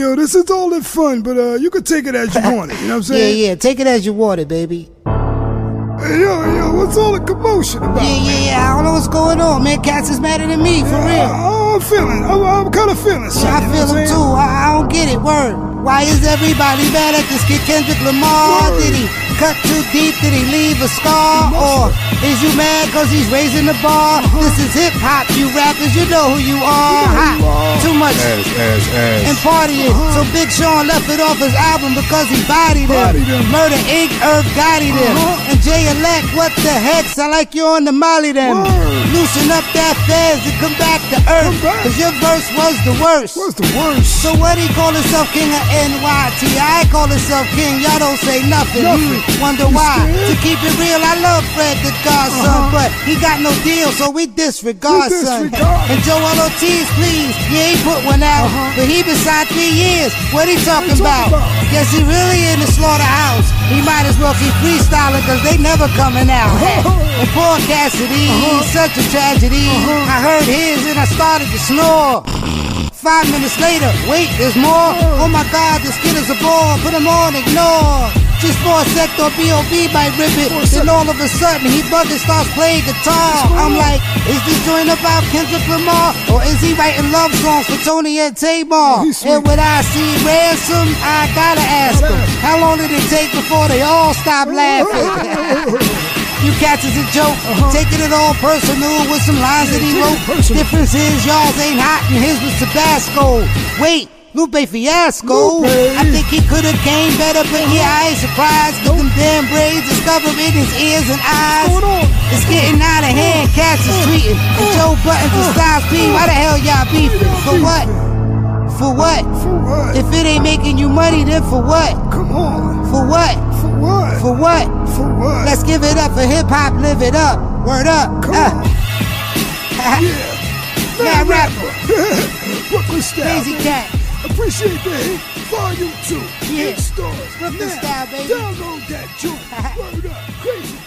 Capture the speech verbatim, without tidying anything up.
yo, this is all in fun, but uh, you can take it as you want it. You know what I'm saying? Yeah, yeah, take it as you want it, baby. Hey, yo, yo, what's all the commotion about? Yeah, yeah, yeah, I don't know what's going on, man. Cats is madder than me, for yeah, real. I, I'm feeling, I'm, I'm kind of feeling something. Yeah, I feel him too. I, I don't get it, word. Why is everybody mad at this kid Kendrick Lamar? Word. Did he cut too deep? Did he leave a scar? Or is you mad cause he's raising the bar? Uh-huh. This is hip hop, you rappers, you know who you are. Hot, too much ass, ass, ass. and partying. Uh-huh. So Big Sean left it off his album because he bodied him. Bodied him. Murder Incorporated. Earth Gotti them. Uh-huh. And Jay Elect, what the heck? Sound like you on the Molly them. Word. Loosen up that fez and come back to earth. Back. Cause your verse was the worst. What's the worst? So what he call himself, king of N Y T? I call himself king, y'all don't say nothing. nothing. Hmm, wonder you why? Scared? To keep it real, I love Fred the Godson, uh-huh. but he got no deal, so we disregard, we son. Disregard. And Joel Ortiz, please, he ain't put one out, uh-huh. but he been signed three years. What he talking about? about? Guess he really in the slaughterhouse. He might as well keep freestyling, cause they never coming out. And poor Cassidy, uh-huh. such a tragedy. Uh-huh. I heard his and I started to snore. Five minutes later, wait, there's more. Oh my God, this kid is a bore. Put him on, ignore. Just for a sec, or B O B might rip it. Then all of a sudden, he bugging starts playing guitar. I'm like, is this joint about Kendrick Lamar? Or is he writing love songs for Tony and Tamar? And when I see Ransom, I gotta ask him, how long did it take before they all stop laughing? You cats is a joke, uh-huh. taking it all personal with some lines that he wrote. Difference is y'all's ain't hot and his was Tabasco. Wait, Lupe Fiasco. Lupe. I think he could've came better, but yeah, I ain't surprised. Cause them damn braids discovered in his ears and eyes. It's getting out of hand, cats is tweeting. And Joe Buttons and Styles P, why the hell y'all beefing? For what? For what? For what? If it ain't making you money, then for what? Come on. For what? For what? For what? For what? Let's give it up for hip hop, live it up. Word up. Come uh. on. Yeah. Mad rapper. Brooklyn style. Crazy cat. Appreciate the hit. Volume two. Yeah. Hit stars. Brooklyn now, style, baby. Download that joint. Word up. Crazy.